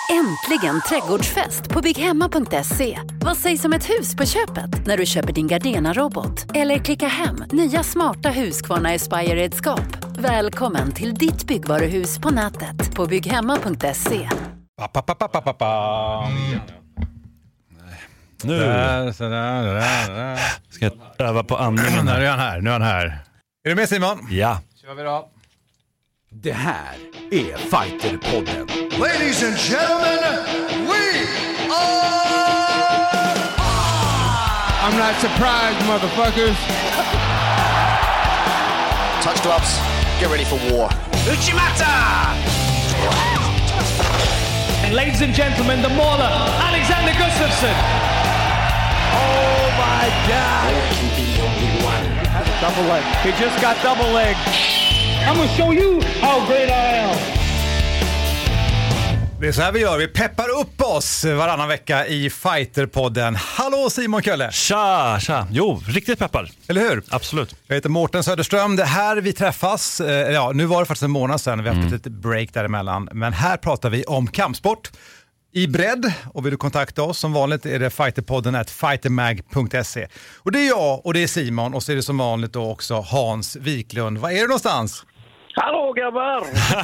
Äntligen trädgårdsfest på bygghemma.se. Vad sägs om ett hus på köpet när du köper din Gardena-robot? Eller klicka hem nya smarta Husqvarna Aspire-redskap. Välkommen till ditt byggvaruhus på nätet på bygghemma.se. Nu ska jag öva på andningen. Nu är han här. Är du med, Simon? Ja. Kör vi då. Det här är Fighterpodden. Ladies and gentlemen, we are... I'm not surprised, motherfuckers. Touch gloves, get ready for war. Uchimata! And ladies and gentlemen, the mauler, Alexander Gustafsson. Oh my God! There can be only one. Double leg. He just got double leg. I'm gonna show you how great I am. Det är så här vi gör. Vi peppar upp oss varannan vecka i Fighterpodden. Hallå Simon Kölle. Tja. Jo, riktigt peppar. Eller hur? Absolut. Jag heter Mårten Söderström. Det här vi träffas. Ja, nu var det faktiskt en månad sedan. Vi har haft ett litet break däremellan. Men här pratar vi om kampsport i bredd. Och vill du kontakta oss som vanligt är det fighterpodden@fightermag.se. Och det är jag och det är Simon. Och så är det som vanligt då också Hans Wiklund. Var är du någonstans? Hallå grabbar!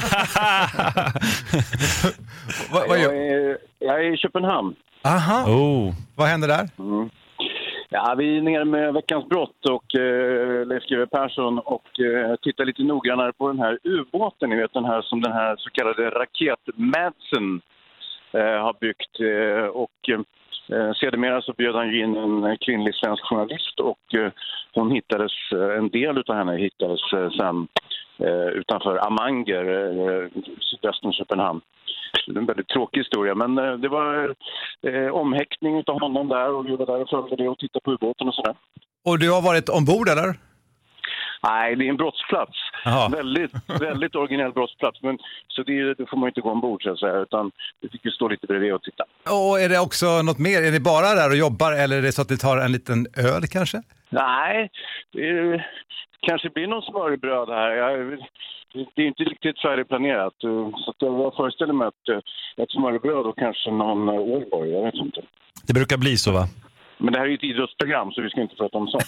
Jag är i Köpenhamn. Aha. Vad händer där? Ja, vi är nere med Veckans brott och Leif GW Persson och tittar lite noggrannare på den här ubåten, ni vet den här som den här så kallade raket Madsen har byggt och sedermera så bjöd han in en kvinnlig svensk journalist och hon hittades, en del utav henne hittades sen utanför Amanger, sydvästen Köpenhamn. Det är en väldigt tråkig historia, men det var omhäktning utav honom där och vi var där och följde det och tittade på ubåten och sådär. Och du har varit ombord eller? Nej, det är en brottsplats. Aha. Väldigt originell brottsplats. Men, så det får man inte gå ombord så att säga, utan vi fick ju stå lite bredvid och titta. Och är det också något mer? Är ni bara där och jobbar eller är det så att ni tar en liten öl kanske? Nej, det kanske blir någon smörrebröd här. Det är inte riktigt färdigplanerat. Så att jag föreställer mig att ett smörrebröd och kanske någon Ålborg, jag vet inte. Det brukar bli så, va? Men det här är ju ett idrottsprogram så vi ska inte prata om sånt.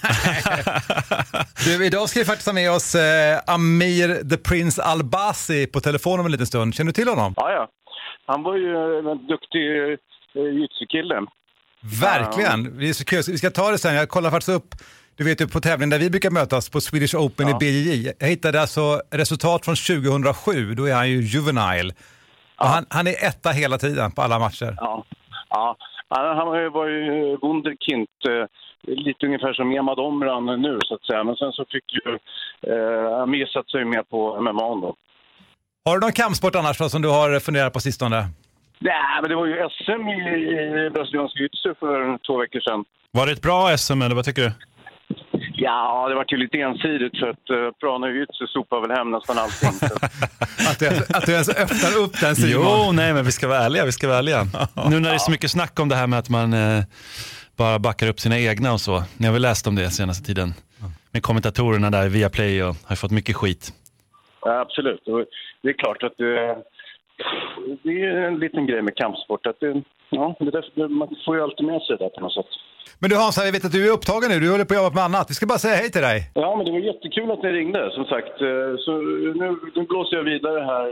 Du, idag ska vi faktiskt ha med oss Amir the Prince Al-Basi på telefon om en liten stund. Känner du till honom? Ja. Han var ju en duktig jiu-jitsu-kille. Verkligen. Vi ska ta det sen. Jag kollar faktiskt upp, du vet ju på tävlingen där vi brukar mötas på Swedish Open i BJJ. Jag hittade alltså resultat från 2007. Då är han ju juvenile. Och han är etta hela tiden på alla matcher. Ja. Han var ju wunderkind, lite ungefär som Emad Omran nu så att säga. Men sen så fick ju Amir satt sig med på MMA då. Har du någon kampsport annars som du har funderat på sistone? Nej, men det var ju SM i brasiliansk jiu-jitsu för 2 veckor sedan. Var det ett bra SM eller vad tycker du? Ja, det var ju lite ensidigt för att bra jiu-jitsu sopar väl hem nästan allting. att du ens öppnar upp den Simon. Jo, nej men vi ska vara ärliga. Nu när det är så mycket snack om det här med att man bara backar upp sina egna och så. Ni har väl läst om det senaste tiden. Med kommentatorerna där via Play och har fått mycket skit. Ja, absolut. Och det är klart att det är en liten grej med kampsport. Att man får ju alltid med sig det på något sätt. Men du Hans, jag vet att du är upptagen nu. Du håller på att jobba med annat. Vi ska bara säga hej till dig. Ja, men det var jättekul att ni ringde, som sagt. Så nu blåser jag vidare här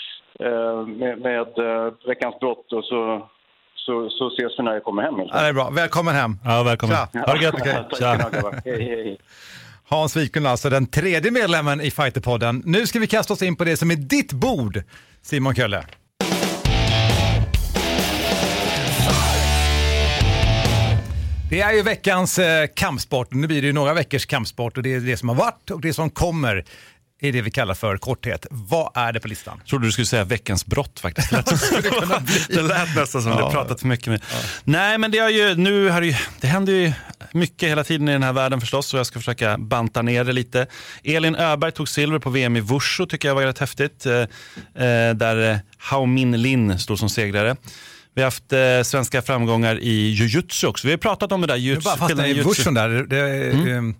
med Veckans brott och så ses vi när jag kommer hem. Ja, det är bra. Välkommen hem. Ja, välkommen. Ha det gött. Hej. Hans Wiklund, alltså den 3:e medlemmen i Fighterpodden. Nu ska vi kasta oss in på det som är ditt bord, Simon Kölle. Det är ju veckans kampsport. Nu blir det ju några veckors kampsport och det är det som har varit och det som kommer är det vi kallar för korthet. Vad är det på listan? Jag trodde du skulle säga veckans brott faktiskt. Det lät nästan som du pratat för mycket med. Ja. Nej, men det händer ju mycket hela tiden i den här världen förstås och jag ska försöka banta ner det lite. Elin Öberg tog silver på VM i Wushu, tycker jag var rätt häftigt. Där Hao Min Lin stod som segrare. Vi har haft svenska framgångar i jiu-jitsu också. Vi har pratat om det där jiu-jitsu. Bara fastna i Wushun där.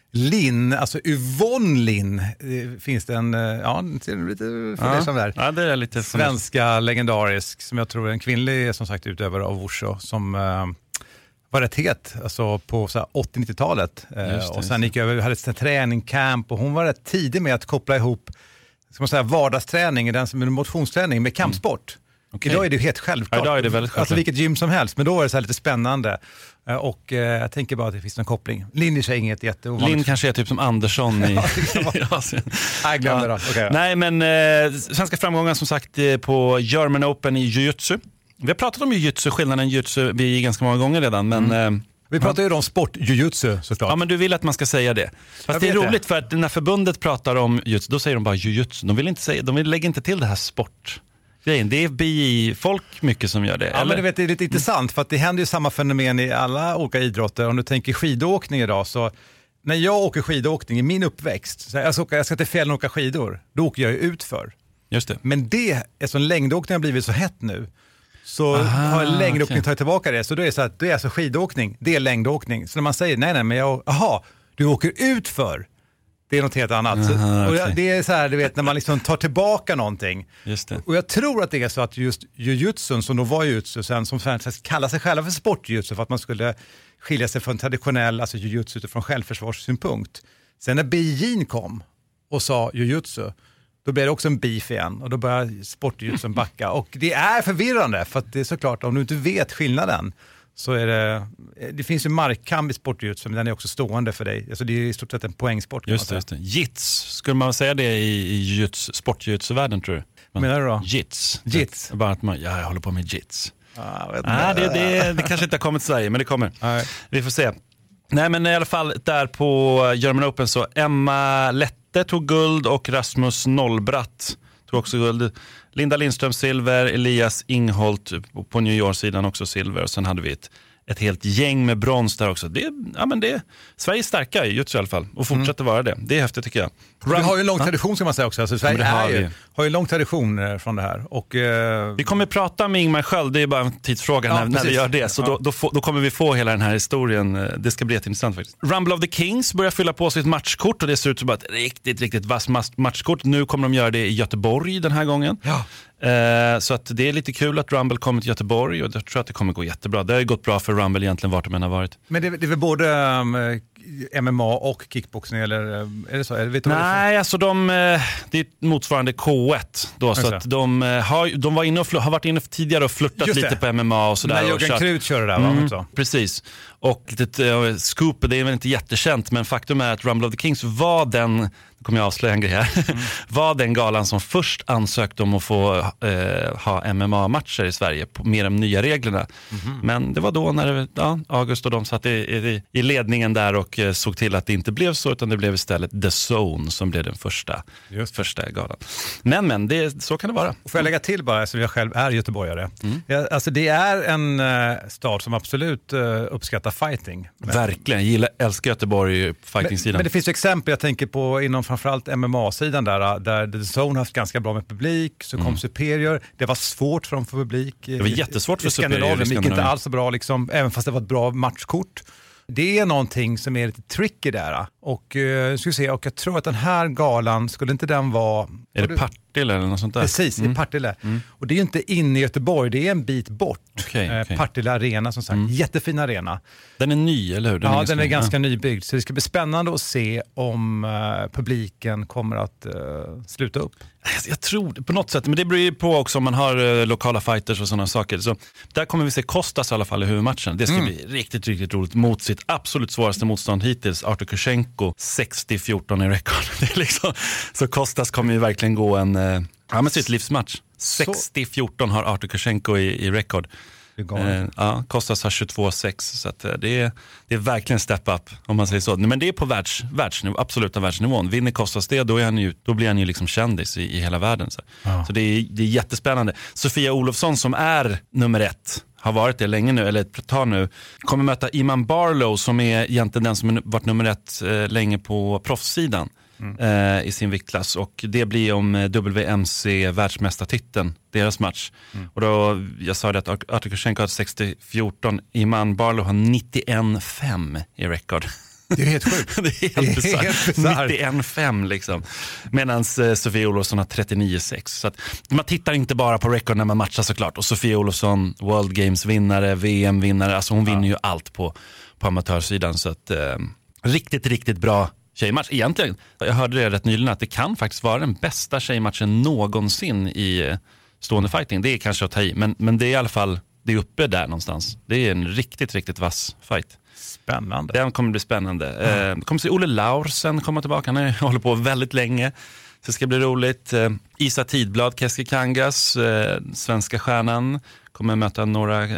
Lin, alltså Yvonne Lin, finns det en, lite fundersam där. Ja, det är lite svenska legendarisk, som jag tror är en kvinnlig som sagt utövare av Wushu, som var rätt het alltså på 80-90-talet. Och sen gick jag över, hade ett träningscamp, och hon var rätt tidig med att koppla ihop, ska man säga, vardagsträning, den som är motionsträning, med kampsport. Okay. Idag är det helt självklart. Idag är det väldigt självklart. Alltså vilket gym som helst, men då är det så här lite spännande. Och jag tänker bara att det finns en koppling. Linn är inget jätteovanligt. Linn kanske är typ som Andersson i Asien. Jag glömde det. Okay. Nej, men svenska framgångar som sagt på German Open i jiu-jitsu. Vi har pratat om jiu-jitsu, skillnaden jiu-jitsu vi ganska många gånger redan, men... Vi pratar ju om sport, jiu-jitsu såklart. Ja, men du vill att man ska säga det. Fast det är roligt för att när förbundet pratar om jiu-jitsu, då säger de bara jiu-jitsu. De lägger inte till det här sport. Det är BI-folk mycket som gör det. Ja, eller? Men du vet, det är lite intressant för att det händer ju samma fenomen i alla olika idrotter. Om du tänker skidåkning idag, så när jag åker skidåkning i min uppväxt, så jag ska till fjällen och åka skidor, då åker jag ju utför. Just det. Men eftersom längdåkning har blivit så hett nu, så har längdåkning tagit tillbaka det. Så då är det så att det är alltså skidåkning, det är längdåkning. Så när man säger nej, men du åker utför, det är något helt annat. Och det är så här, du vet, när man liksom tar tillbaka någonting. Just det. Och jag tror att det är så att just jiu-jitsun, som då var jiu-jitsu sen, som kallar sig själva för sport-jiu-jitsu, för att man skulle skilja sig från traditionell, alltså jiu-jitsu utifrån självförsvarssynpunkt. Sen när BJ:n kom och sa jiu-jitsu, då blev det också en beef igen, och då börjar sport-jiu-jitsun backa. Och det är förvirrande, för att det är såklart, om du inte vet skillnaden, så är det finns ju markkamp i sport-jiu-jitsu, men den är också stående för dig. Alltså det är i stort sett en poängsport. Just det. Jits, skulle man säga det i sport-jiu-jitsu-världen, tror du? Menar du då? Jits. Bara att jag håller på med jits. Det kanske inte har kommit till Sverige, men det kommer. Vi får se. Nej, men i alla fall där på German Open, så Emma Lette tog guld och Rasmus Nollbratt tog också guld. Linda Lindström silver, Elias Ingholt på New York-sidan också silver, och sen hade vi ett helt gäng med brons där också. Sverige är starka i jiu-jitsu i alla fall, och fortsätter vara det. Det är häftigt, tycker jag. Vi har ju en lång tradition, ska man säga också. Alltså, Sverige har ju en lång tradition från det här. Och, vi kommer prata med Ingmar Sköld, det är bara en tidsfråga när vi gör det. Så då kommer vi få hela den här historien. Det ska bli jätteintressant faktiskt. Rumble of the Kings börjar fylla på sitt matchkort, och det ser ut som ett riktigt vass matchkort. Nu kommer de göra det i Göteborg den här gången. Ja. Så att det är lite kul att Rumble kommer till Göteborg, och jag tror att det kommer gå jättebra. Det har ju gått bra för Rumble egentligen vart de än har varit. Men det är väl både MMA och kickboxning, eller är det så? Nej, alltså det är motsvarande K1 då, så att de var inne och har varit inne tidigare och flörtat lite på MMA och sådär. När Jörgen Krut körde där, va? Precis. Och Scoop, det är väl inte jättekänt, men faktum är att Rumble of the Kings var den, kommer jag avslöja en grej här, var den galan som först ansökte om att få ha MMA-matcher i Sverige med de nya reglerna. Men det var då när August och de satt i ledningen där och såg till att det inte blev så, utan det blev istället The Zone som blev den första galan. Men så kan det vara. Får jag lägga till bara, så jag själv är göteborgare. Alltså det är en stad som absolut uppskattar fighting. Verkligen, jag älskar Göteborg fighting-sidan. Men det finns exempel, jag tänker på inom framförallt MMA-sidan där The Zone har haft ganska bra med publik, så kom Superior, det var svårt för publik. Det var jättesvårt för Superior. Det gick inte alls så bra, liksom, även fast det var ett bra matchkort. Det är någonting som är lite tricky där. Och jag tror att den här galan, skulle inte den vara... Är det Partille eller något sånt där? Precis, i Partille. Och det är ju inte inne i Göteborg, det är en bit bort. Okay. Partille Arena, som sagt. Jättefin arena. Den är ny, eller hur? Den är ganska nybyggd. Så det ska bli spännande att se om publiken kommer att sluta upp. Jag tror på något sätt, men det beror ju på också om man har lokala fighters och sådana saker. Så där kommer vi se Kostas i alla fall i huvudmatchen. Det ska bli riktigt roligt mot sitt absolut svåraste motstånd hittills, Artur Kushenko, 60-14 i rekord. Det är liksom, så Kostas kommer ju verkligen gå med sitt livsmatch. 60-14 har Artur Kushenko i rekord. Kostas har 22-6, så att det är verkligen step up, om man säger så. Men det är på världsnivå, absoluta världsnivån. Vinner Kostas det, då blir han ju liksom kändis i hela världen. Så det är jättespännande. Sofia Olofsson, som är nummer 1, har varit det länge nu, eller ett tag nu, kommer möta Iman Barlow, som är egentligen den som har varit nummer 1 länge på proffssidan. I sin viktklass, och det blir om WMC världsmästartiteln, deras match. Och då, jag sa det att Artur Kushenko har 60-14, Iman Barlow har 91-5 i rekord. Det är helt sjukt. Det är helt bisarrt. 91-5 liksom. Medan Sofia Olofsson har 39-6. Så att man tittar inte bara på record när man matchar såklart. Och Sofia Olofsson, World Games-vinnare, VM-vinnare. Alltså hon vinner ju allt på amatörsidan. Så att riktigt bra tjejmatch. Egentligen, jag hörde det rätt nyligen att det kan faktiskt vara den bästa tjejmatchen någonsin i stående fighting. Det är kanske att ta i. Men det är i alla fall, det är uppe där någonstans. Det är en riktigt vass fight. Spännande. Den kommer bli spännande. Kommer se Olle Laursen komma tillbaka. Han håller på väldigt länge. Så det ska bli roligt. Isa Tidblad, Keski Kangas, svenska stjärnan, kommer möta några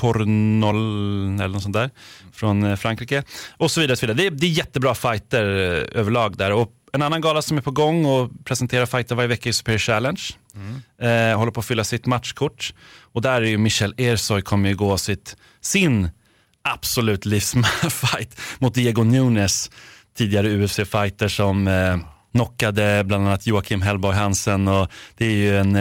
Cornol eller något sånt där från Frankrike. Och så vidare. Så vidare. Det är jättebra fighter överlag där. Och en annan gala som är på gång och presenterar fighter varje vecka i Superior Challenge. Håller på att fylla sitt matchkort. Och där är ju Michel Ersoy kommer ju gå sin absolut livsfight mot Diego Nunes, tidigare UFC-fighter som knockade bland annat Joakim Hellboy Hansen, och det är ju en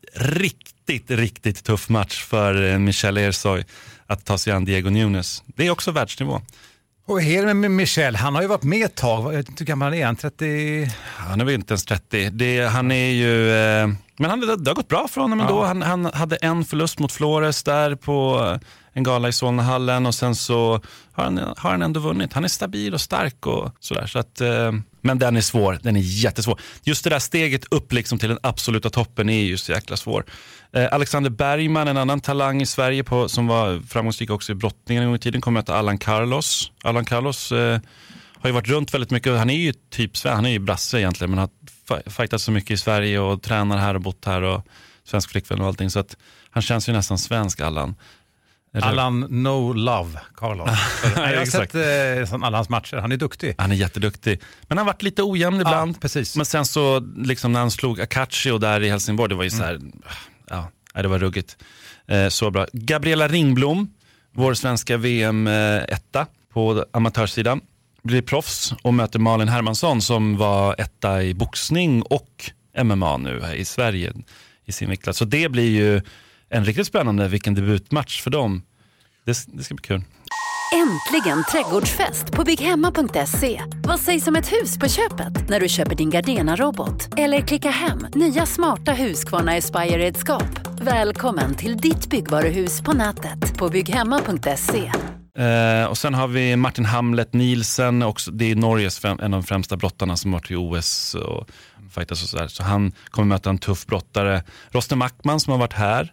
riktigt tuff match för Michel Ersoy att ta sig an Diego Nunes. Det är också världsnivå. Och här med Michel, han har ju varit med ett tag. Jag tycker man är 30... Han är väl inte ens 30. Han är ju... Men det har gått bra för honom ändå. Han hade en förlust mot Flores där på en gala i Solnahallen, och sen så har han ändå vunnit. Han är stabil och stark och sådär. Så att, men den är svår, den är jättesvår. Just det där steget upp liksom till den absoluta toppen är ju så jäkla svår. Alexander Bergman, en annan talang i Sverige som var framgångsrik också i brottningen en gång i tiden, kommer att möta Allan Carlos. Allan Carlos har ju varit runt väldigt mycket. Han är ju typ han är ju brasse egentligen, men har fightat så mycket i Sverige och tränar här och bott här och svensk flickvän och allting, så att han känns ju nästan svensk, Allan. Allan No Love Carlos. Jag har sett alla hans matcher. Han är duktig. Han är jätteduktig. Men han har varit lite ojämn ibland. Ja, precis. Men sen så liksom när han slog Akachi och där i Helsingborg, det var ju så här, det var ruggigt. Så bra. Gabriella Ringblom, vår svenska VM-etta på amatörsidan, blir proffs och möter Malin Hermansson som var etta i boxning och MMA nu här i Sverige i sin viktklass. Så det blir ju en riktigt spännande vilken debutmatch för dem. Det ska bli kul. Äntligen trädgårdsfest på bygghemma.se. Vad sägs om ett hus på köpet när du köper din Gardena-robot? Eller klicka hem nya smarta Husqvarna Aspire-redskap. Välkommen till ditt byggvaruhus på nätet på bygghemma.se. Och sen har vi Martin Hamlet Nielsen, också, det är Norges en av de främsta brottarna som har till OS och fightas och sådär. Så han kommer möta en tuff brottare. Rosten Mackman som har varit här.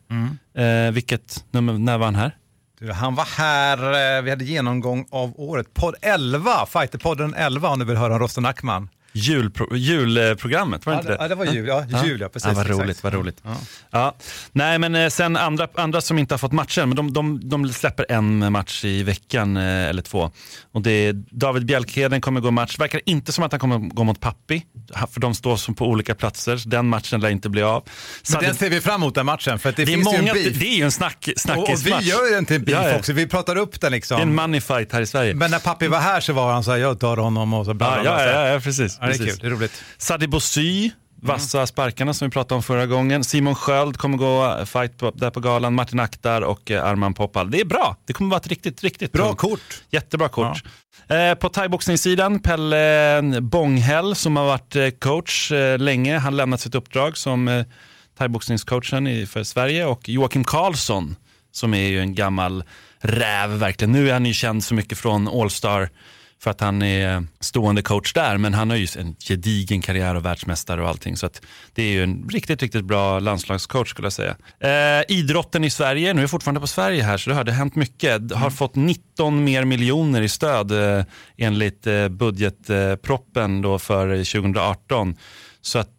Vilket nummer, när var han här? Han var här, vi hade genomgång av året. Podd 11, Fighterpodden 11 om du vill höra om Rosten Mackman. Julprogrammet, var det inte det? Ja, det var jul, jul, precis. Ja, vad roligt. Ja. Nej, men sen andra som inte har fått matcher, men de släpper en match i veckan eller två. Och det är David Bjälkheden kommer gå match. Verkar inte som att han kommer gå mot Pappi, för de står som på olika platser. Den matchen lär inte bli av. Men den ser vi fram emot, den matchen, för att det finns många, ju en beef. Det är ju en snackismatch. Och vi gör den till en beef också, vi pratar upp den liksom. Det är en money fight här i Sverige. Men när Pappi var här så var han så här, jag tar honom och så bla. Ja, precis. Ja, det är kul, det är roligt. Sadi Bossy, vassa sparkarna som vi pratade om förra gången. Simon Sköld kommer gå fight där på galan. Martin Akhtar och Arman Poppal. Det är bra. Det kommer vara ett riktigt bra kort. Jättebra kort. På thaiboxningssidan, Pelle Bånghäll som har varit coach länge. Han lämnat sitt uppdrag som thaiboxningscoachen för Sverige. Och Joakim Karlsson som är ju en gammal räv verkligen. Nu är han ju känd så mycket från All-Star för att han är stående coach där, men han har ju en gedigen karriär och världsmästare och allting, så att det är ju en riktigt bra landslagscoach skulle jag säga. Idrotten i Sverige, nu är jag fortfarande på Sverige här, så det har hänt mycket. Har fått 19 mer miljoner i stöd enligt budgetproppen då för 2018. Så att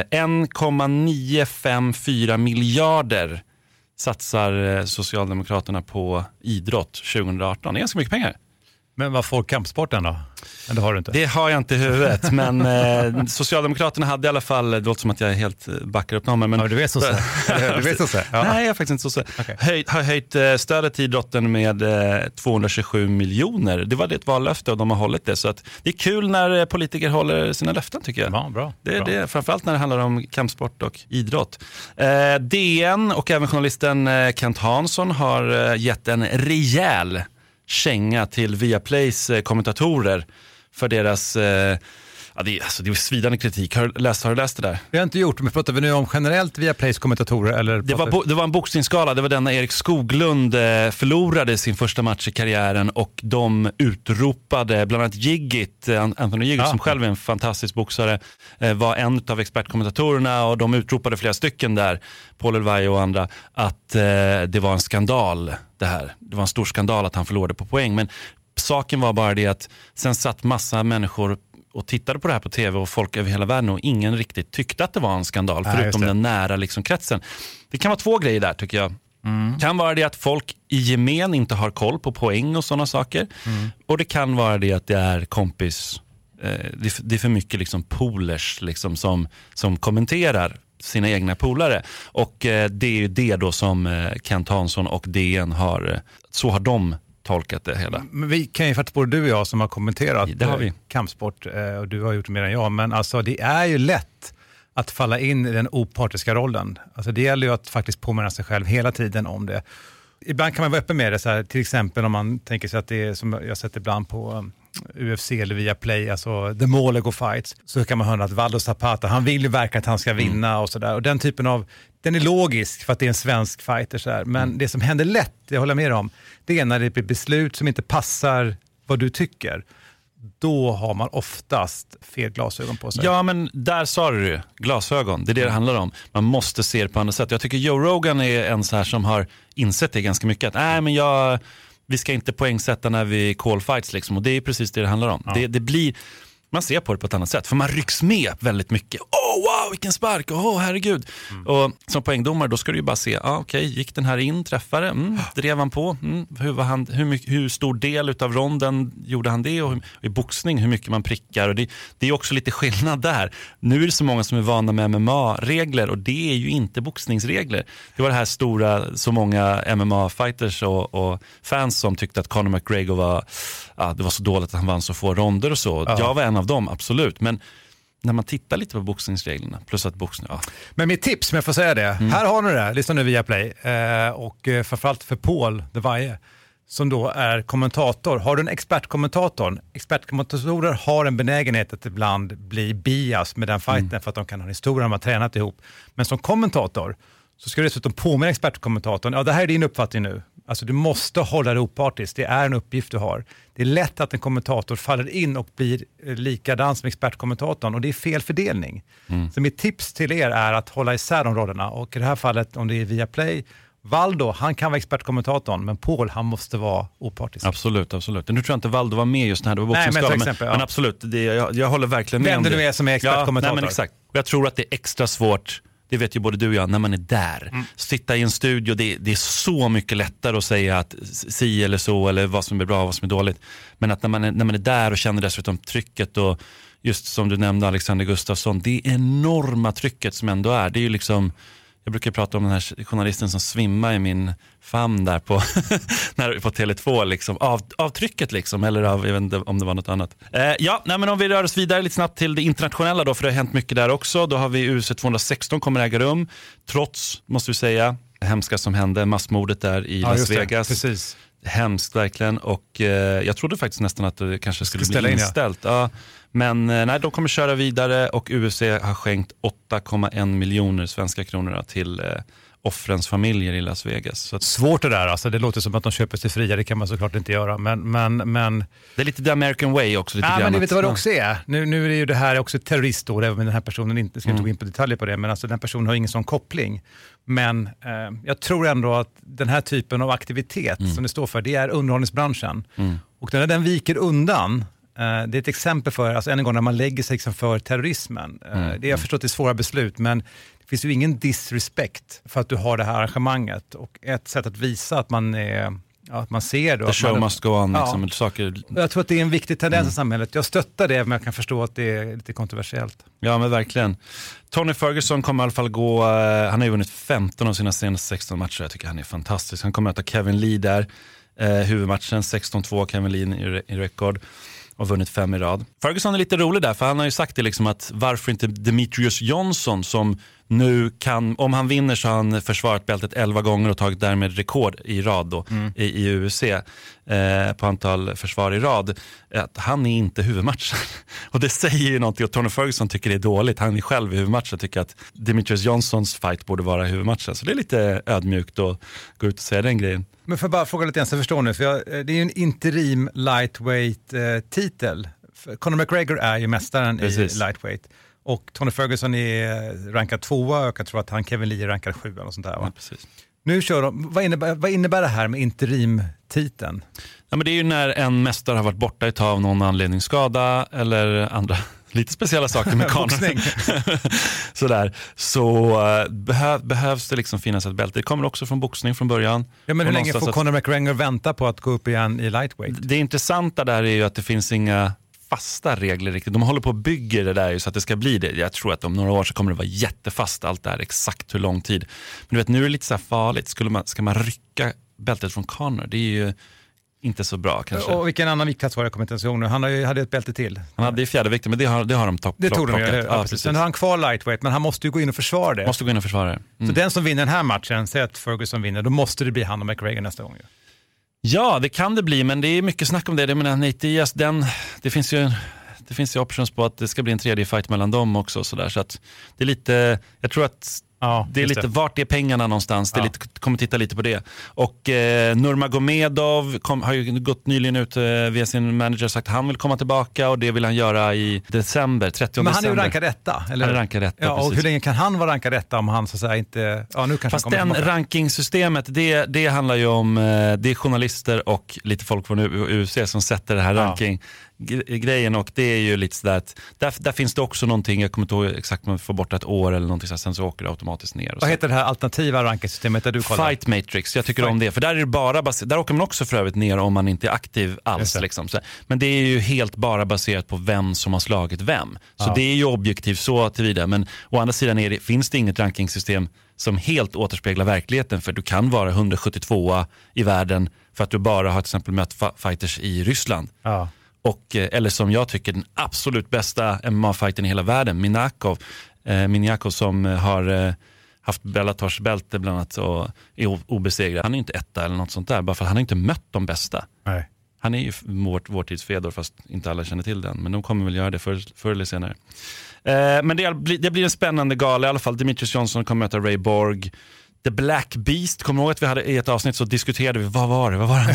1,954 miljarder satsar Socialdemokraterna på idrott 2018. Det är ganska mycket pengar. Men vad får kampsporten då? Men det har du inte. Det har jag inte i huvudet, men Socialdemokraterna hade i alla fall, det låter som att jag helt backar upp någon. Men ja, du vet så. Du vet så. Ja. Nej, jag är faktiskt inte så. Okay. Har höjt stödet till idrotten med 227 miljoner. Det var ett vallöfte och de har hållit det. Så att det är kul när politiker håller sina löften, tycker jag. Ja, bra. Det är framförallt när det handlar om kampsport och idrott. DN och även journalisten Kent Hansson har gett en rejäl känga till Viaplays kommentatorer för deras... det är svidande kritik. Har du läst det där? Det har jag inte gjort, men pratar vi nu om generellt Viaplays kommentatorer? Eller det var en boxningsskala. Det var den när Erik Skoglund förlorade sin första match i karriären och de utropade, bland annat Anthony Jiggit som själv är en fantastisk boxare, var en av expertkommentatorerna, och de utropade flera stycken där, Paul Elvay och andra, att det var en skandal det här. Det var en stor skandal att han förlorade på poäng, men saken var bara det att sen satt massa människor och tittade på det här på tv och folk över hela världen, och ingen riktigt tyckte att det var en skandal, förutom den nära liksom kretsen. Det kan vara två grejer där, tycker jag. Kan vara det att folk i gemen inte har koll på poäng och sådana saker. Och det kan vara det att det är kompis, det är för mycket liksom poolers liksom, som kommenterar sina egna polare. Och det är ju det då som Kent Hansson och DN så har de tolkat det hela. Men vi kan ju faktiskt, både du och jag som har kommenterat kampsport, och du har gjort det mer än jag, men alltså det är ju lätt att falla in i den opartiska rollen. Alltså det gäller ju att faktiskt påminna sig själv hela tiden om det. Ibland kan man vara öppen med det, så här, till exempel om man tänker sig att det är, som jag sett ibland på UFC eller Viaplay, alltså The Målego Fights, så kan man höra att Valdo Zapata, han vill ju verka att han ska vinna och sådär. Och den typen av, den är logisk för att det är en svensk fighter så här. Men det som händer lätt, jag håller med om, det är när det blir beslut som inte passar vad du tycker. Då har man oftast fel glasögon på sig. Ja, men där sa du det. Glasögon, det är det handlar om. Man måste se det på andra sätt. Jag tycker Joe Rogan är en så här som har insett det ganska mycket. Att vi ska inte poängsätta när vi call fights liksom. Och det är precis det handlar om. Ja. Det blir, man ser på det på ett annat sätt. För man rycks med väldigt mycket. Wow, vilken spark, herregud. Och som poängdomare då ska du ju bara se, okej, gick den här in, träffade, drev han på, hur stor del utav ronden gjorde han det, och i boxning hur mycket man prickar, och det är också lite skillnad där. Nu är det så många som är vana med MMA-regler, och det är ju inte boxningsregler. Det var det här stora, så många MMA-fighters och fans som tyckte att Conor McGregor det var så dåligt att han vann så få ronder och så. Ja. Jag var en av dem, absolut, men när man tittar lite på boxningsreglerna, plus att boxning, Men mitt tips, om jag får säga det, här har ni det, lyssna nu via Play, och framförallt för Paul de Valle, som då är kommentator. Har du en expertkommentatorer har en benägenhet att ibland bli bias med den fighten, för att de kan ha en historia, de har tränat ihop. Men som kommentator så ska du dessutom påminna expertkommentatorn, det här är din uppfattning nu. Alltså du måste hålla det opartiskt, det är en uppgift du har. Det är lätt att en kommentator faller in och blir likadan som expertkommentatorn, och det är fel fördelning. Så mitt tips till er är att hålla isär de rollerna, och i det här fallet, om det är via Play, Valdo, han kan vara expertkommentatorn, men Paul, han måste vara opartisk. Absolut. Nu tror jag inte Valdo var med just när det var boxningsskala, men absolut, jag håller verkligen med om det. Vem du är som är expertkommentator. Men exakt. Jag tror att det är extra svårt, det vet ju både du och jag, när man är där. Sitta i en studio, det är så mycket lättare att säga att si eller så, eller vad som är bra och vad som är dåligt. Men att när man är där och känner dessutom trycket, och just som du nämnde Alexander Gustafsson, det enorma trycket som ändå är. Det är ju liksom, jag brukar prata om den här journalisten som svimmar i min famn där på Tele2 liksom, av trycket liksom, eller av, jag vet inte om det var något annat. Men om vi rör oss vidare lite snabbt till det internationella då, för det har hänt mycket där också. Då har vi UFC 216 kommer äga rum, trots, måste vi säga, hemska som hände, massmordet där i Las Vegas. Precis. Hemskt verkligen, och jag trodde faktiskt nästan att det kanske skulle bli inställt. Ja. Men nej, de kommer köra vidare, och UFC har skänkt 8,1 miljoner svenska kronor till offrens familjer i Las Vegas. Så att, svårt det där, alltså. Det låter som att de köper sig fria, det kan man såklart inte göra. Men det är lite the American way också. Lite men ni vet vad det också är. Nu är ju det här också ett terroristår, även om den här personen inte ska gå in på detaljer på det, men alltså den personen har ingen sån koppling. Men jag tror ändå att den här typen av aktivitet som det står för, det är underhållningsbranschen. Och när den viker undan, det är ett exempel för, alltså en gång när man lägger sig liksom för terrorismen. Det jag förstår att det är svåra beslut, men det finns ju ingen disrespect för att du har det här arrangemanget. Och ett sätt att visa att man är, att man ser det. The show must go on. Liksom, saker. Jag tror att det är en viktig tendens i samhället. Jag stöttar det, men jag kan förstå att det är lite kontroversiellt. Ja, men verkligen. Tony Ferguson kommer i alla fall gå, han har ju vunnit 15 av sina senaste 16 matcher. Jag tycker han är fantastisk. Han kommer att möta Kevin Lee där, huvudmatchen 16-2, Kevin Lee i rekord. Och vunnit 5 i rad. Ferguson är lite rolig där, för han har ju sagt det liksom, att varför inte Demetrius Johnson, som nu om han vinner så har han försvarat bältet 11 gånger och tagit därmed rekord i rad då, i UFC på antal försvar i rad. Att han är inte huvudmatchen. Och det säger ju någonting, och Tony Ferguson tycker det är dåligt. Han är själv i huvudmatchen och tycker att Demetrius Johnsons fight borde vara huvudmatchen. Så det är lite ödmjukt att gå ut och säga den grejen. Men för bara fråga lite grann så jag förstår nu, för det är ju en interim lightweight-titel. Conor McGregor är ju mästaren i lightweight. Och Tony Ferguson är rankad 2:a och jag tror att Kevin Lee är rankad 7:a och sånt där, va? Ja, precis. Nu kör de, vad innebär det här med interimtiteln? Ja, men det är ju när en mästare har varit borta ett tag av någon anledning, skada eller andra lite speciella saker med Conor. Sådär. Så behövs det liksom finnas ett bälte. Det kommer också från boxning från början. Ja, men hur länge får Conor McGregor vänta på att gå upp igen i lightweight? Det intressanta där är ju att det finns inga fasta regler riktigt. De håller på att bygga det där så att det ska bli det. Jag tror att om några år så kommer det vara jättefast allt det här, exakt hur lång tid. Men du vet, nu är det lite så här farligt. Ska man rycka bältet från Conor? Det är ju inte så bra kanske. Och vilken annan viktklass var det, kommer inte ihåg nu? Han hade ett bälte till. Han hade i fjärde vikten, men det har de plockat. Det tog de ju. Ja, sen har han kvar lightweight, men han måste ju gå in och försvara det. Måste gå in och försvara det. Så den som vinner den här matchen, säg att Ferguson vinner, då måste det bli han och McGregor nästa gång ju. Ja, det kan det bli, men det är mycket snack om det. Men Nate Diaz, det finns ju options på att det ska bli en tredje fight mellan dem också. Så att det är lite, jag tror att det är lite, vart är pengarna någonstans? Det är lite, kommer titta lite på det. Och Nurmagomedov har ju gått nyligen ut via sin manager och sagt att han vill komma tillbaka, och det vill han göra i december, 30 december. Men han är ju rankad etta, eller? Han är rankad etta, ja, och precis. hur länge kan han vara rankad etta om han så att säga inte... Ja, nu kanske. Fast den rankingsystemet, det handlar ju om, det är journalister och lite folk från UFC som sätter det här ranking-grejen, och det är ju lite sådär att där finns det också någonting, jag kommer inte ihåg exakt, man får bort ett år eller någonting, sen så åker det automatiskt ner. Vad heter det här alternativa rankingsystemet där du kollar? Fight Matrix, jag tycker om det, för där är det bara där åker man också för övrigt ner om man inte är aktiv alls liksom. Men det är ju helt bara baserat på vem som har slagit vem. Så det är ju objektivt så tillvida, men å andra sidan finns det inget rankingsystem som helt återspeglar verkligheten, för du kan vara 172 i världen för att du bara har till exempel mött fighters i Ryssland. Ja. Och, eller som jag tycker den absolut bästa MMA-fighten i hela världen, Minakov som har haft Bellators bälte bland annat och är obesegrad. Han är inte etta eller något sånt där, bara för att han har inte mött de bästa. Nej. Han är ju vår tids Fedor, fast inte alla känner till den, men de kommer väl göra det förr eller senare. Men det blir en spännande gala i alla fall. Demetrius Johnson kommer möta Ray Borg. The Black Beast, kommer ihåg att vi hade i ett avsnitt så diskuterade vi, vad var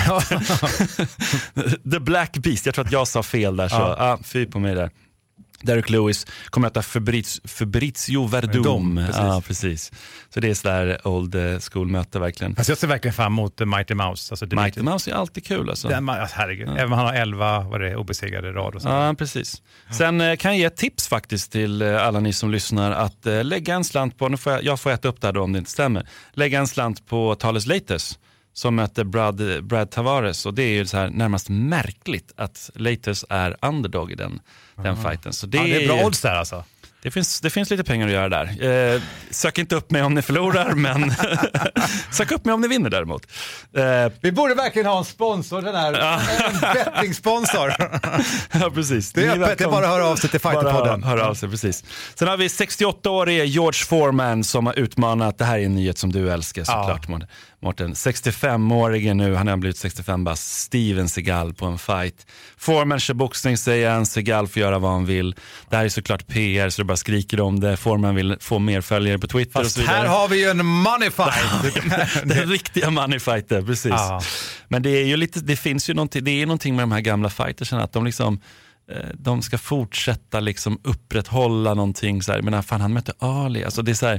det? The Black Beast, jag tror att jag sa fel där, så fy på mig där. Derek Lewis kommer att äta Fabrizio Verdum. Ja, precis. Så det är sådär old school-möte verkligen. Alltså jag ser verkligen fram emot Mighty Mouse. Alltså Mighty Mouse är alltid kul alltså. Herregud, även om han har 11 obesegrade rad och så. Ja, precis. Sen kan jag ge ett tips faktiskt till alla ni som lyssnar att lägga en slant på, jag får äta upp det här då om det inte stämmer. Lägga en slant på Thales Leites som möter Brad Tavares, och det är ju så här närmast märkligt att Leites är underdog i den fighten. Så det är bra odds där alltså. Det finns lite pengar att göra där. Sök inte upp mig om ni förlorar, men sök upp mig om ni vinner däremot. Vi borde verkligen ha en sponsor, den här en bettingsponsor. Ja, precis. Det är öppet, det är bara att höra av sig till Fighterpodden. Höra av sig, precis. Sen har vi 68-årige George Foreman som har utmanat, det här är en nyhet som du älskar såklart, Mårten. 65-årige nu, han har blivit 65 bara, Steven Seagal på en fight. Foreman kör boxning, säger han, Seagal får göra vad han vill. Det här är såklart PR, så det bara skriker om det. Foreman vill få mer följare på Twitter. Fast och så vidare. Här har vi ju en money fight. Den riktiga money fighter, precis. Men det är ju lite, det finns ju någonting, det är någonting med de här gamla fightersen, att de liksom de ska fortsätta liksom upprätthålla någonting så här. Men fan, han mötte Ali, alltså det är så här,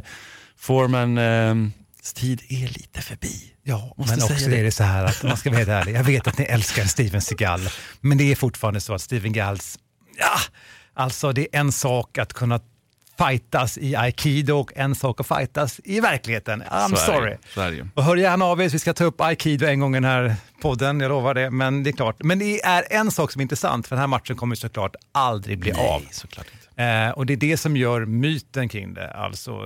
Foreman tid är lite förbi. Ja, men också är det så här att man ska vara helt ärlig. Jag vet att ni älskar Steven Seagal, men det är fortfarande så att Steven Seagals, alltså det är en sak att kunna fightas i Aikido och en sak att fightas i verkligheten. Sorry. Och hör gärna av er, vi ska ta upp Aikido en gång i den här podden, jag lovar det. Men det är klart. Men det är en sak som är intressant, för den här matchen kommer såklart aldrig bli av. Såklart inte. Och det är det som gör myten kring det. Alltså,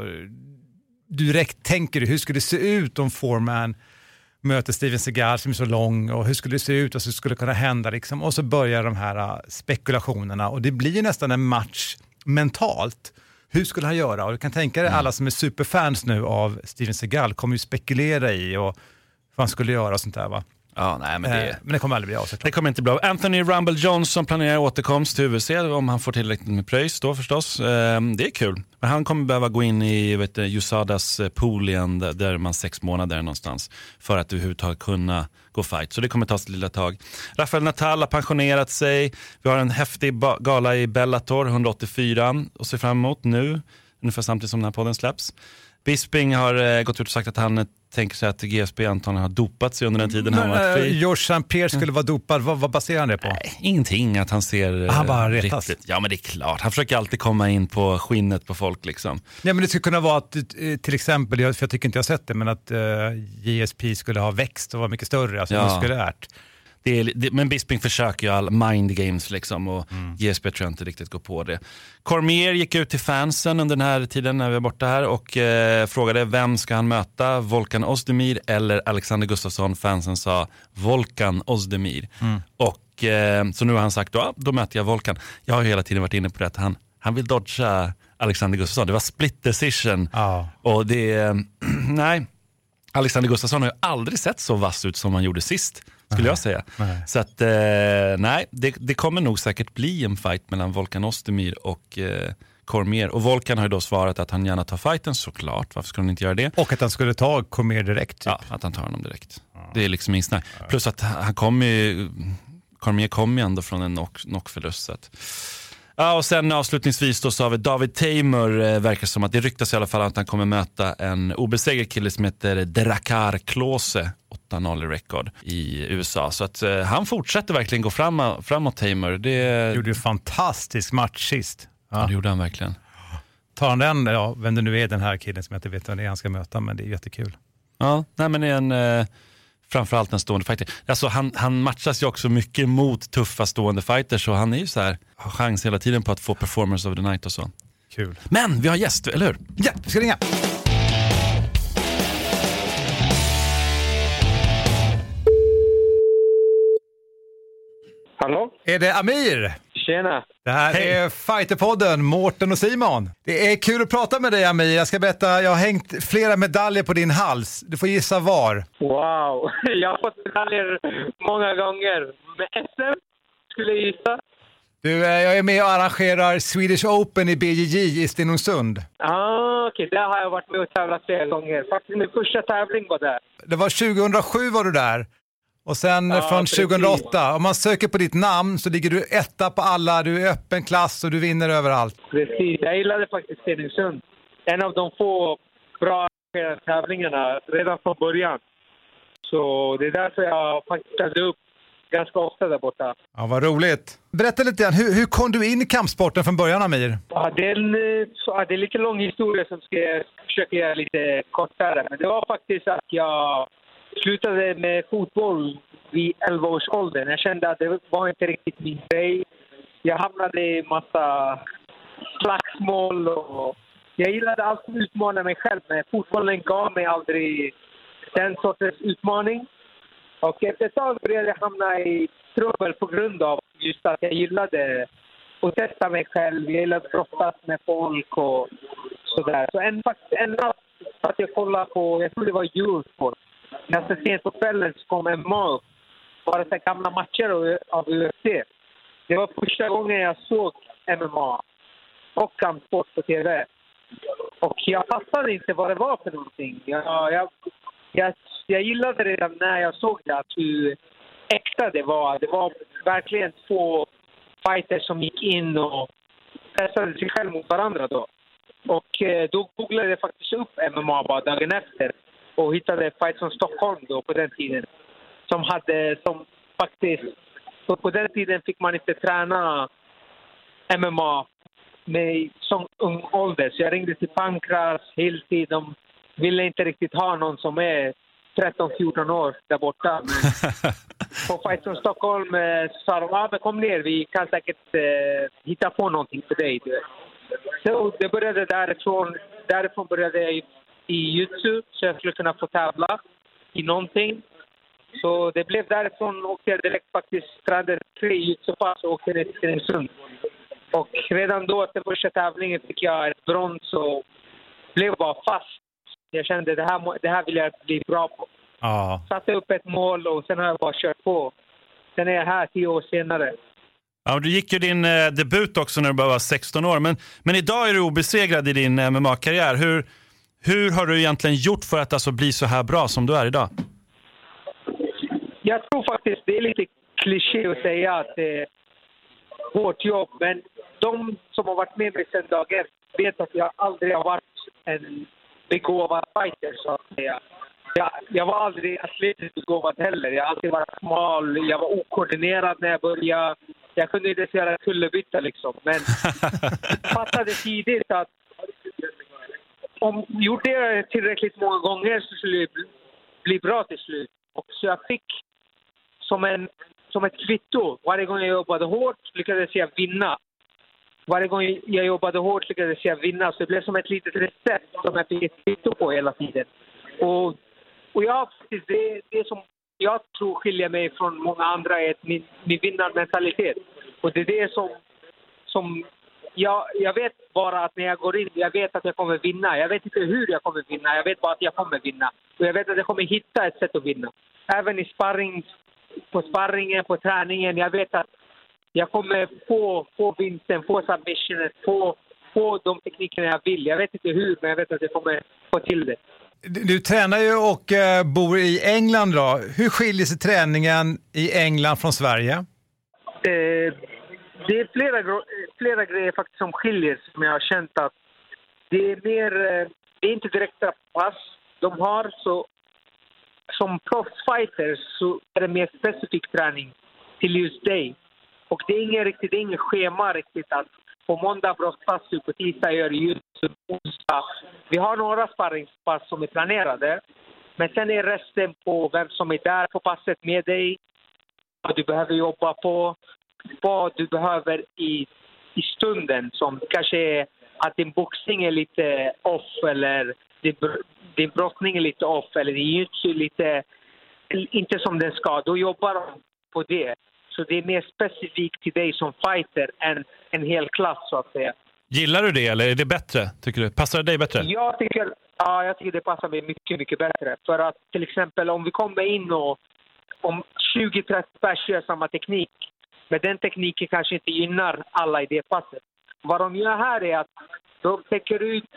direkt tänker du, hur skulle det se ut om Foreman möter Steven Seagal som är så lång, och hur skulle det se ut och så skulle det kunna hända liksom. Och så börjar de här spekulationerna, och det blir ju nästan en match mentalt hur skulle han göra? Och du kan tänka dig alla som är superfans nu av Steven Seagal kommer ju spekulera i och vad han skulle göra och sånt där, va? Ja, nej, men det kommer aldrig bli av. Det kommer inte bli av. Anthony Rumble Johnson planerar återkomst till UFC om han får tillräckligt med pröjs då förstås. Det är kul. Men han kommer behöva gå in i USADAs pool igen där man 6 månader någonstans för att överhuvudtaget kunna gå fight. Så det kommer ta ett lilla tag. Rafael Natal har pensionerat sig. Vi har en häftig gala i Bellator 184 och ser fram emot nu, ungefär samtidigt som den här podden släpps. Bisping har gått ut och sagt att han tänker sig att GSP antagligen har dopat sig under den tiden han var fri. George St. Pierre skulle vara dopad. Vad baserar han det på? Nej, ingenting. Att han ser... Han bara retas. Ja, men det är klart. Han försöker alltid komma in på skinnet på folk liksom. Ja, men det skulle kunna vara att till exempel, för jag tycker inte jag har sett det, men att GSP skulle ha växt och vara mycket större, alltså muskulärt. Men Bisping försöker ju all mind games liksom, och GSP tror jag inte riktigt går på det. Cormier gick ut till fansen under den här tiden när vi var borta här och frågade vem ska han möta, Volkan Ozdemir eller Alexander Gustafsson. Fansen sa Volkan Ozdemir. Och så nu har han sagt då möter jag Volkan. Jag har hela tiden varit inne på det att han vill dodga Alexander Gustafsson. Det var split decision. Och det nej, Alexander Gustafsson har ju aldrig sett så vass ut som han gjorde sist, skulle jag säga. Så att nej, det kommer nog säkert bli en fight mellan Volkan Ozdemir och Cormier. Och Volkan har ju då svarat att han gärna tar fighten, såklart. Varför skulle han inte göra det? Och att han skulle ta Cormier direkt. Typ. Ja, att han tar honom direkt. Det är liksom ingen snack. Plus att Cormier kom ju ändå från en knockförlust. Så att... Ja, och sen avslutningsvis då så har vi David Teymur, verkar som att det ryktas i alla fall att han kommer möta en obesegrad kille som heter Drakkar Klose, 8-0 rekord i USA. Så att han fortsätter verkligen gå framåt Teymur. Det gjorde ju fantastisk match sist. Ja, det gjorde han verkligen. Tar han den, vem det nu är den här killen som jag inte vet vem det är han ska möta, men det är jättekul. Ja, nej men det är en... framförallt en stående fighter. Alltså han matchas ju också mycket mot tuffa stående fighters, så han är ju så här, har chans hela tiden på att få performance of the night och så. Kul. Men vi har gäst, eller hur? Ja, vi ska ringa. Hallå? Är det Amir? Tjena. Det här är Fighterpodden, Mårten och Simon. Det är kul att prata med dig, Amir. Jag ska berätta, jag har hängt flera medaljer på din hals. Du får gissa var. Wow, jag har fått medaljer många gånger. Med SM skulle jag gissa. Du, jag är med och arrangerar Swedish Open i BJJ i Stenungsund. Okej. Där har jag varit med och tävlat flera gånger. Faktiskt min första tävling var där. Det var 2007 var du där. Och sen från 2008, om man söker på ditt namn så ligger du etta på alla, du är öppen klass och du vinner överallt. Precis, jag gillade faktiskt Stenungsund. En av de få bra tävlingarna redan från början. Så det är därför jag faktiskt ställde upp ganska ofta där borta. Ja, vad roligt. Berätta lite grann, hur kom du in i kampsporten från början, Amir? Ja, det är lite lång historia som ska jag försöka göra lite kortare. Men det var faktiskt att jag slutade med fotboll vid 11 års ålder. Jag kände att det var inte riktigt min grej. Jag hamnade i massa slagsmål och jag gillade alltid att utmana mig själv. Men fotbollen gav mig aldrig den sortens utmaning. Och efter ett tag började jag hamna i trubbel på grund av just att jag gillade att testa mig själv. Jag gillade att brottas med folk och sådär. Så en natt att jag kollade på, jag tror det var Eurosport. Nästan sent på kvällen så kom MMA upp. Bara så gamla matcher av UFC. Det var första gången jag såg MMA och kampsport på TV. Och jag fattade inte vad det var för någonting. Jag gillade redan när jag såg det att hur äkta det var. Det var verkligen två fighters som gick in och testade sig själv mot varandra då. Och då googlade jag faktiskt upp MMA bara dagen efter. Och hittade fight från Stockholm då på den tiden. Som faktiskt... På den tiden fick man inte träna MMA med som ung ålder. Så jag ringde till Pankras, Hilti. De ville inte riktigt ha någon som är 13-14 år där borta. Men på fight från Stockholm sa de, men kom ner. Vi kan säkert hitta på någonting för dig. Så det började därifrån. Därifrån började jag i jiu-jitsu så jag skulle kunna få tävla i någonting. Så det blev därifrån och jag direkt faktiskt tränade 3 jiu-jitsu-pass och åkte ner till Stenungsund. Och redan då, efter första tävlingen, fick jag ett brons och blev bara fast. Jag kände det här vill jag bli bra på. Ja. Satte upp ett mål och sen har jag bara kört på. Sen är jag här 10 år senare. Ja, du gick ju din debut också när du bara var 16 år. Men idag är du obesegrad i din MMA-karriär. Hur har du egentligen gjort för att alltså bli så här bra som du är idag? Jag tror faktiskt det är lite kliché att säga att det är hårt jobb. Men de som har varit med mig sedan dag ett vet att jag aldrig har varit en begåvad fighter, så att säga. Jag var aldrig atletiskt begåvad heller. Jag har alltid varit smal. Jag var okoordinerad när jag började. Jag kunde inte göra kullerbytta liksom. Men jag fattade tidigt att om gjorde jag tillräckligt många gånger så skulle det bli bra till slut. Och så jag fick som ett kvitto. Varje gång jag jobbade hårt lyckades jag vinna. Varje gång jag jobbade hårt lyckades jag vinna. Så det blev som ett litet recept som jag fick ett kvitto på hela tiden. Och jag faktiskt, det som jag tror skiljer mig från många andra är min vinnarmentalitet. Och det är det som jag vet bara att när jag går in, jag vet att jag kommer vinna. Jag vet inte hur jag kommer vinna, jag vet bara att jag kommer vinna. Och jag vet att jag kommer hitta ett sätt att vinna. Även i sparringen, på träningen, jag vet att jag kommer få vinsten, få submissionen, få de teknikerna jag vill. Jag vet inte hur, men jag vet att jag kommer få till det. Du tränar ju och bor i England då. Hur skiljer sig träningen i England från Sverige? Det är flera grejer faktiskt som skiljer, som jag har känt att det är mer, det är inte direkta pass de har, så som proffsfighters så är det mer specifik träning till just dig. Och det är ingen schema riktigt att på måndag bröstpass, på tisdag gör just onsdag. Vi har några sparringspass som är planerade, men sen är resten på vem som är där på passet med dig, vad du behöver jobba på, vad du behöver i stunden, som kanske är att din boxning är lite off, eller din brottning är lite off, eller din jiu-jitsu lite inte som den ska. Då jobbar de på det. Så det är mer specifikt till dig som fighter än en hel klass, så att säga. Gillar du det, eller är det bättre, tycker du? Passar det dig bättre? Jag tycker det passar mig mycket, mycket bättre. För att till exempel om vi kommer in och om 20-30 pers gör samma teknik, men den tekniken kanske inte gynnar alla i det passet. Vad de gör här är att de täcker ut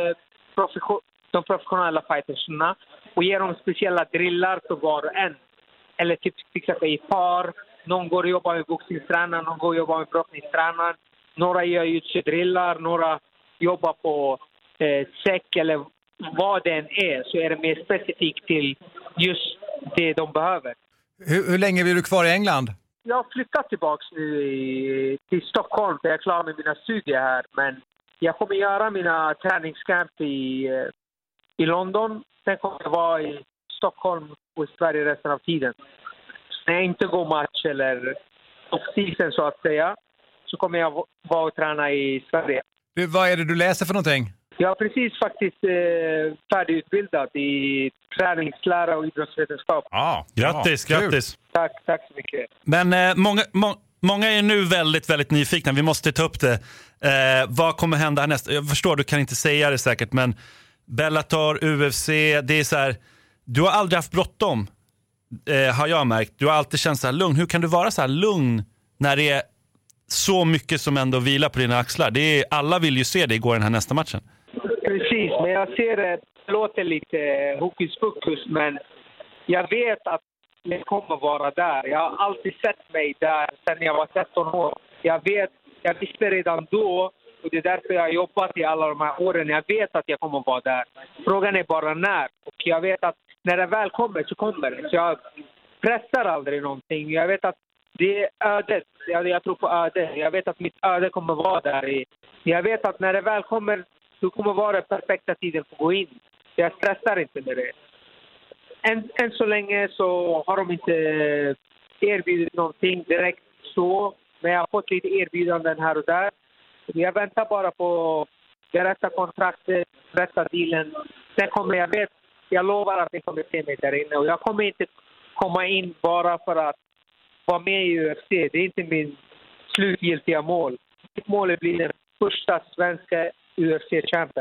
de professionella fightersna och ger dem speciella drillar för var och en. Eller till exempel i par. Någon går och jobbar med boxningstränaren, någon går och jobbar med brottningstränaren. Några gör jiu-jitsu-drillar, några jobbar på säck eller vad det än är. Så är det mer specifikt till just det de behöver. Hur länge blir du kvar i England? Jag har flyttat tillbaka nu till Stockholm, för jag är klar med mina studier här. Men jag kommer göra mina träningscamp i London. Sen kommer jag vara i Stockholm och i Sverige resten av tiden. När jag inte går match eller off-season så att säga, så kommer jag vara och träna i Sverige. Vad är det du läser för någonting? Jag är precis faktiskt färdigutbildad i träningslära och idrottsvetenskap. Grattis! Tack så mycket. Men många är nu väldigt, väldigt nyfikna. Vi måste ta upp det. Vad kommer hända härnäst? Jag förstår, du kan inte säga det säkert, men Bellator, UFC, det är så här, du har aldrig haft bråttom, har jag märkt. Du har alltid känt så här lugn. Hur kan du vara så här lugn när det är så mycket som ändå vilar på dina axlar? Alla vill ju se dig gå den här nästa matchen. Precis, men jag ser det låter lite hokus pokus, men jag vet att jag kommer vara där. Jag har alltid sett mig där sedan jag var 13 år. Jag visste redan då, och det är därför jag har jobbat i alla de här åren. Jag vet att jag kommer vara där. Frågan är bara när. Och jag vet att när det väl kommer så kommer det. Så jag pressar aldrig någonting. Jag vet att det är ödet. Jag tror på ödet. Jag vet att mitt öde kommer vara där. Jag vet att när det väl kommer, så kommer vara den perfekta tiden för att gå in. Jag stressar inte med det. Än så länge så har de inte erbjudit någonting direkt så. Men jag har fått lite erbjudanden här och där. Jag väntar bara på det rätta kontraktet, rätta dealen. Sen kommer jag lovar att ni kommer se mig där inne. Och jag kommer inte komma in bara för att vara med i UFC. Det är inte min slutgiltiga mål. Målet blir den första svenska UFC-champion.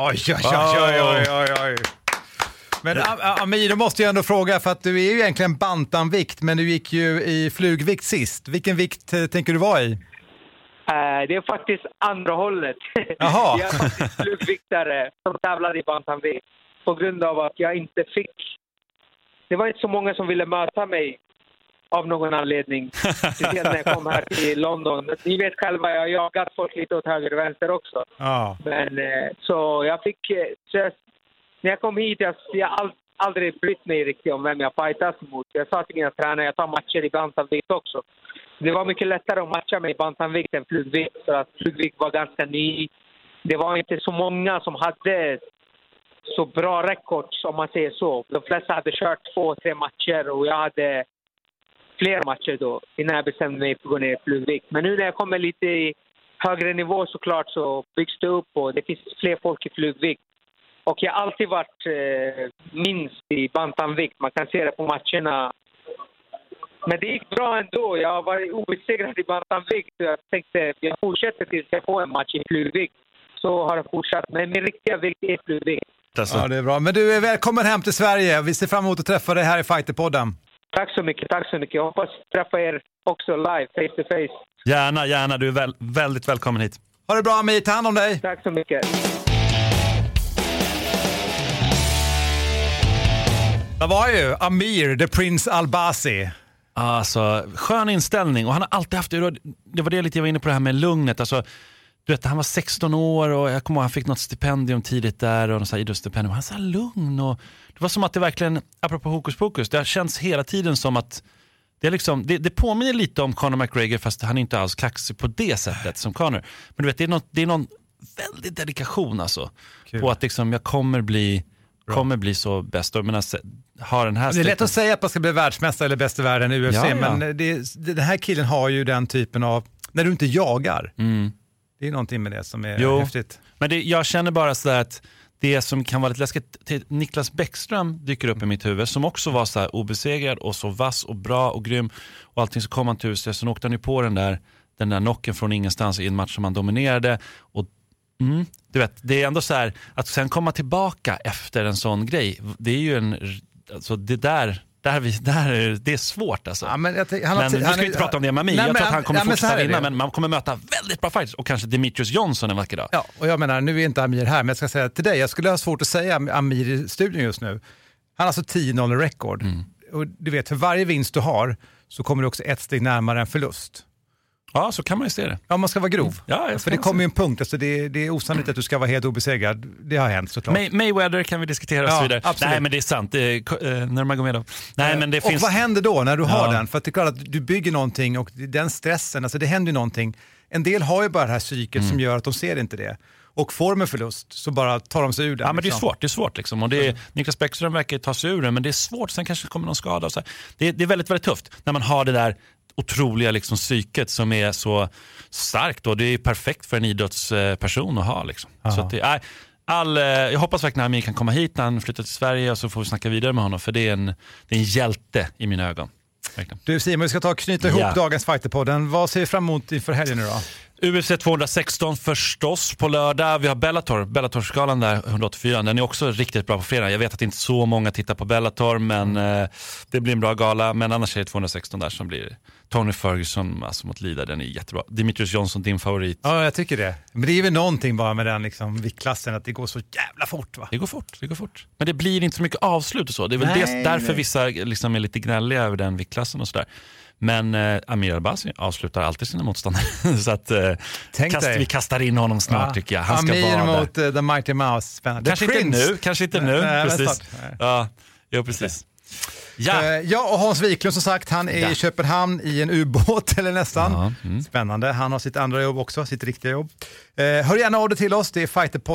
Oj. Men Amir, då måste jag ändå fråga, för att du är ju egentligen bantamvikt, men du gick ju i flugvikt sist. Vilken vikt tänker du vara i? Det är faktiskt andra hållet. Jaha. Jag är faktiskt flugviktare som tävlade i bantamvikt på grund av att jag inte fick... Det var inte så många som ville möta mig av någon anledning. Speciellt när jag kom här till London. Ni vet själva, jag har jagat folk lite åt höger och vänster också. Ja. Men så jag fick... när jag kom hit, jag aldrig brytt mig riktigt om vem jag fightas mot. Jag sa till mina tränare, jag tar matcher i bantamvikt också. Det var mycket lättare att matcha mig i bantamvikt än flugvikt. För att flugvikt var ganska ny. Det var inte så många som hade så bra rekords, om man säger så. De flesta hade kört 2-3 matcher och jag hade fler matcher då innan jag bestämde mig för att gå ner i flugvikt. Men nu när jag kommer lite i högre nivå såklart så byggs det upp och det finns fler folk i flugvikt. Och jag har alltid varit minst i bantamvikt. Man kan se det på matcherna. Men det gick bra ändå. Jag har varit obesegrad i bantamvikt. Jag tänkte jag fortsätter tills jag får en match i flugvikt. Så har jag fortsatt. Men min riktiga vikt är flugvikt. Ja, det är bra. Men du är välkommen hem till Sverige. Vi ser fram emot att träffa dig här i Fighterpodden. Tack så mycket. Jag hoppas träffa er också live, face to face. Gärna. Du är väldigt välkommen hit. Ha det bra, Amir. Ta hand om dig. Tack så mycket. Det var ju Amir, the Prince Albazi. Alltså, skön inställning. Och han har alltid haft, det var det lite jag var inne på det här med lugnet. Alltså, du vet, han var 16 år och jag kommer ihåg han fick något stipendium tidigt där och något idrottsstipendium. Han var så här lugn och det var som att det verkligen, apropå hokus pokus, det har känts hela tiden som att det är liksom, det påminner lite om Conor McGregor fast han är inte alls kaxig på det sättet som Conor. Men du vet, det är någon väldigt dedikation alltså. Kul. På att liksom, jag kommer bli så bäst. Jag menar, har den här det är lätt att säga att man ska bli världsmästare eller bäst i världen i UFC, ja. Men den här killen har ju den typen av, när du inte jagar, det är någonting med det som är häftigt. Men jag känner bara så att det som kan vara lite läskigt, Niklas Bäckström dyker upp i mitt huvud, som också var så här obesegrad och så vass och bra och grym och allting, så kom han till UFC, så åkte han ju på den där knocken från ingenstans i en match som han dominerade och du vet, det är ändå så här att sen komma tillbaka efter en sån grej, det är ju alltså det är svårt alltså. Ja, men nu ska vi inte prata om det med mig. Jag tror att han kommer fortsätta vinna, men man kommer möta väldigt bra fighters och kanske Demetrius Johnson en vacker dag. Ja, och jag menar, nu är inte Amir här, men jag ska säga till dig, jag skulle ha svårt att säga Amir i studion just nu. Han har alltså 10-0 rekord. Och du vet, för varje vinst du har så kommer du också ett steg närmare en förlust. Ja, så kan man ju se det. Ja, man ska vara grov. Ja, för det kommer ju en punkt, alltså det är osannolikt att du ska vara helt obesegrad. Det har hänt såklart. Mayweather kan vi diskutera och så vidare. Absolut. Nej, men det är sant. När man går med då. Nej, men det finns... Och vad händer då när du har den? För att det är klart att du bygger någonting och den stressen, alltså det händer ju någonting. En del har ju bara det här psyket som gör att de ser inte det. Och får de en förlust så bara tar de sig ur det. Ja, men liksom. Det är svårt liksom. Och Niklas Bäckström verkar ta sig ur det, men det är svårt. Sen kanske det kommer någon skada. Och så. Det är väldigt, väldigt tufft när man har det där otroliga liksom psyket som är så starkt då. Det är perfekt för en idrottsperson att ha liksom. Så att jag hoppas verkligen att Amir kan komma hit när han flyttar till Sverige och så får vi snacka vidare med honom, för det är en hjälte i mina ögon. Verkligen. Du Simon, vi ska ta och knyta ihop dagens Fighterpodden. Vad ser vi fram emot inför helgen nu då? UFC 216 förstås på lördag. Vi har Bellator-skalan där, 184. Den är också riktigt bra på fredag. Jag vet att inte så många tittar på Bellator, men det blir en bra gala. Men annars är det 216 där som blir Tony Ferguson alltså mot Lida. Den är jättebra. Demetrius Johnson, din favorit. Ja, jag tycker det. Men det är väl någonting bara med den liksom, viktklassen, att det går så jävla fort, va? Det går fort. Men det blir inte så mycket avslut och så. Det är väl därför vissa liksom är lite gnälliga över den viktklassen och sådär. Men Amir Albazi avslutar alltid sina motståndare. Så att vi kastar in honom snart, tycker jag. Han ska Amir vara mot The Mighty Mouse. Spännande. Kanske inte nu. Precis. Ja, precis. Ja, och Hans Wiklund som sagt, han är i Köpenhamn i en ubåt eller nästan. Spännande. Han har sitt andra jobb också, sitt riktiga jobb. Hör gärna av dig till oss. Det är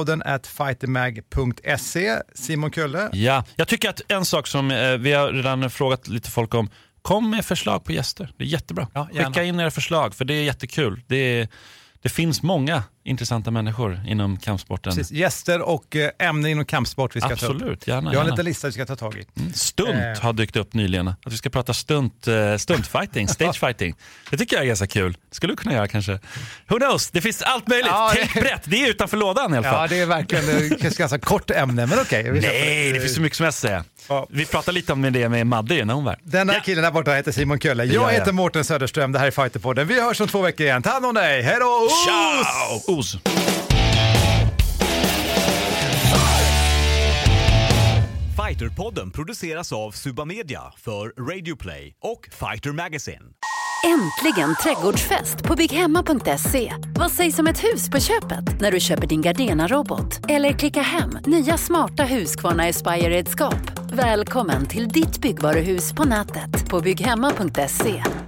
fighterpodden@fightermag.se. Simon Kölle. Ja, jag tycker att en sak som vi har redan frågat lite folk om, kom med förslag på gäster. Det är jättebra. Ja, skicka in era förslag, för det är jättekul. Det finns många intressanta människor inom kampsporten. Precis, gäster och ämnen inom kampsport vi ska ta upp. Absolut, gärna. Jag har en liten lista vi ska ta tag i. Stunt har dykt upp nyligen. Att vi ska prata stuntfighting, stagefighting. Det tycker jag är ganska kul. Det skulle du kunna göra kanske. Who knows? Det finns allt möjligt. Tänk brett. Det är utanför lådan i alla fall. Ja, det är verkligen ett ganska kort ämne, men okej. Nej, det finns så mycket som jag säger. Ja. Vi pratar lite om det med Madde när hon var. Den här killen där borta heter Simon Kölle. Jag heter Mårten Söderström. Det här är Fighterpodden. Vi hörs om 2 veckor igen. Ta hand om dig. Hej då! Ciao! Os. Fighterpodden produceras av Suba Media för Radio Play och Fighter Magazine. Äntligen trädgårdsfest på bygghemma.se. Vad sägs om ett hus på köpet när du köper din Gardena-robot? Eller klicka hem nya smarta Husqvarna Aspire-redskap. Välkommen till ditt byggvaruhus på nätet på bygghemma.se.